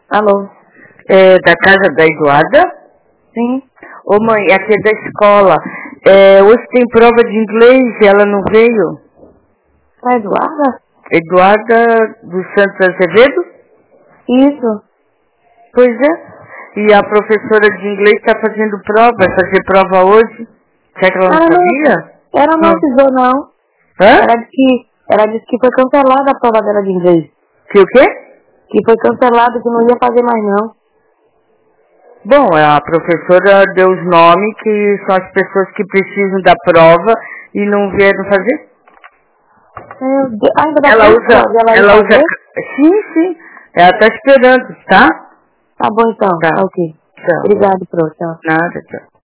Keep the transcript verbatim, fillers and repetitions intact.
Alô? É da casa da Eduarda? Sim. Ô mãe, aqui é da escola. É, hoje tem prova de inglês e ela não veio? A Eduarda? Eduarda dos Santos Azevedo? Isso. Pois é. E a professora de inglês está fazendo prova, vai fazer prova hoje. Será que ela não Ela não, sabia? ela não Hum. avisou, não. Hã? Ela disse que, ela disse que foi cancelada a prova dela de inglês. Que o quê? Que foi cancelado, que não ia fazer mais, não. Bom, a professora deu os nomes que são as pessoas que precisam da prova e não vieram fazer. Meu Deus. Ainda dá Ela tempo usa, de ela ir ela usa, fazer? sim, sim, ela está esperando, tá? Tá bom, então. Tá. Ok. Tchau. Obrigado, Pro. Tchau. Nada, tchau.